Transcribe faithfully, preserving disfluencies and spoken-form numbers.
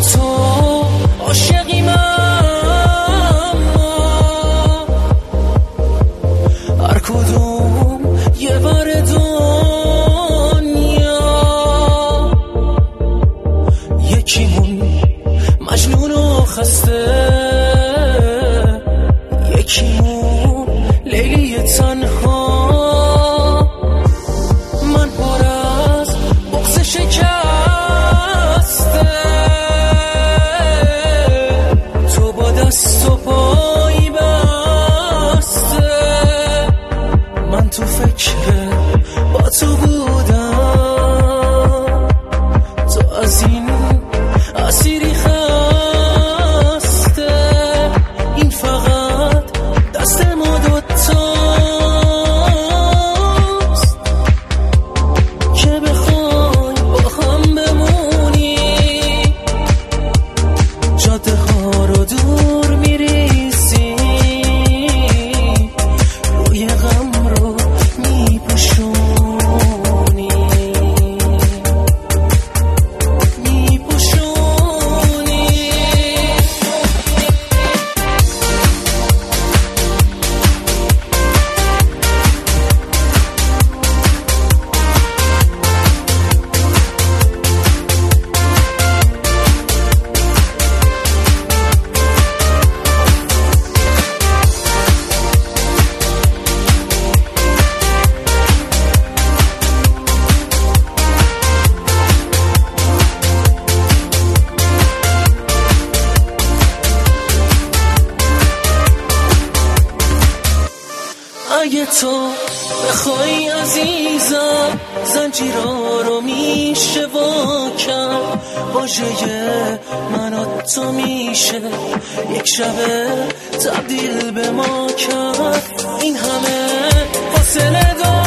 تو عاشقیم، اما هر کدوم یه ور دنیا. یکیمون مجنون و خسته، یکیمون لیلی تنها. من پر از بغض شکسته، تو با دست و پایی بسته. من تو فکر با تو بودم، تو از این اسیری خسته. این فقط دست ما دوتاست که بخوای با هم بمونی. جاده ها رو دور میریزی، روی غم رو میپوشونی میپوشونی. اگه تو بخوای عزیزم، زنجیرها رو میشه وا کرد. واژه من و تو میشه یک شب تبدیل به ما کرد. این همه فاصله دار